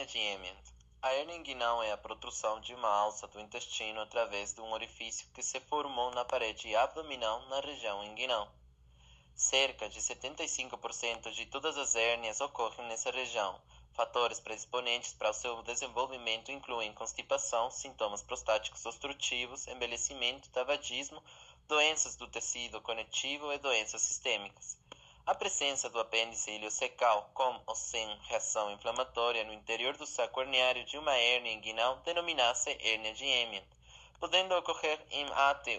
Hérnia de Emmett. A hérnia inguinal é a protrusão de uma alça do intestino através de um orifício que se formou na parede abdominal na região inguinal. Cerca de 75% de todas as hérnias ocorrem nessa região. Fatores predisponentes para o seu desenvolvimento incluem constipação, sintomas prostáticos obstrutivos, envelhecimento, tabagismo, doenças do tecido conectivo e doenças sistêmicas. A presença do apêndice iliocecal, com ou sem reação inflamatória no interior do saco herniário de uma hérnia inguinal, denomina-se hérnia de Emmett, podendo ocorrer em até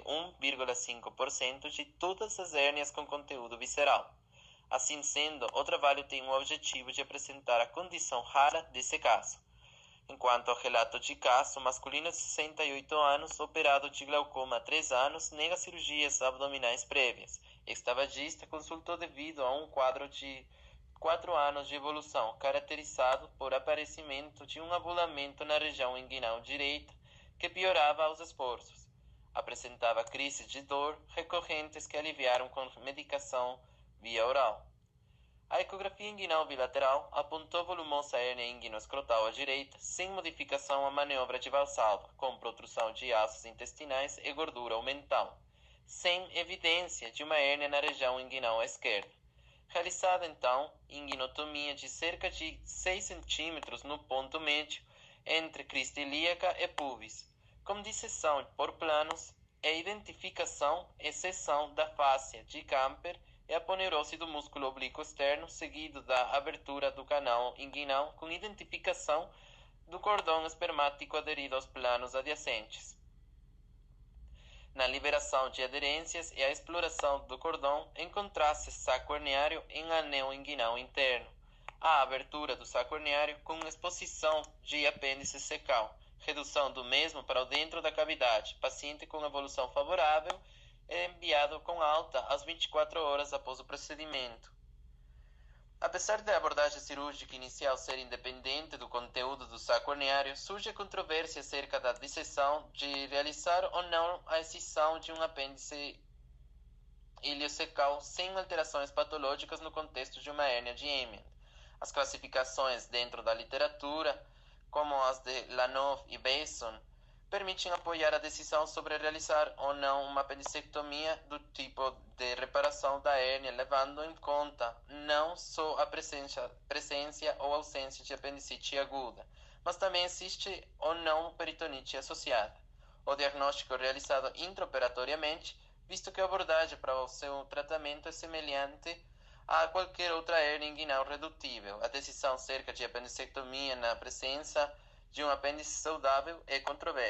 1,5% de todas as hérnias com conteúdo visceral. Assim sendo, o trabalho tem o objetivo de apresentar a condição rara desse caso. Enquanto ao relato de caso, masculino de 68 anos, operado de glaucoma há 3 anos, nega cirurgias abdominais prévias. Ex-tabagista consultou devido a um quadro de 4 anos de evolução, caracterizado por aparecimento de um abulamento na região inguinal direita, que piorava aos esforços. Apresentava crises de dor recorrentes que aliviaram com medicação via oral. A ecografia inguinal bilateral apontou volumosa hérnia inguino-escrotal à direita, sem modificação à maniobra de Valsalva, com protrusão de ossos intestinais e gordura mental, sem evidência de uma hérnia na região inguinal à esquerda. Realizada então inguinotomia de cerca de 6 cm no ponto médio entre crista ilíaca e pubis, com disseção por planos e identificação e seção da fáscia de Camper e a aponeurose do músculo oblíquo externo, seguido da abertura do canal inguinal com identificação do cordão espermático aderido aos planos adjacentes. Na liberação de aderências e a exploração do cordão, encontrasse saco herniário em anel inguinal interno. A abertura do saco herniário com exposição de apêndice cecal, redução do mesmo para o dentro da cavidade, paciente com evolução favorável, é enviado com alta às 24 horas após o procedimento. Apesar da abordagem cirúrgica inicial ser independente do conteúdo do saco herniário, surge a controvérsia acerca da decisão de realizar ou não a excisão de um apêndice iliocecal sem alterações patológicas no contexto de uma hérnia de Emmett. As classificações dentro da literatura, como as de Lanov e Besson, permitem apoiar a decisão sobre realizar ou não uma apendicectomia do tipo de reparação da hérnia, levando em conta não só a presença ou ausência de apendicite aguda, mas também existe ou não peritonite associada. O diagnóstico é realizado intraoperatoriamente, visto que a abordagem para o seu tratamento é semelhante a qualquer outra hérnia inguinal redutível. A decisão acerca de apendicectomia na presença de um apêndice saudável é controversa.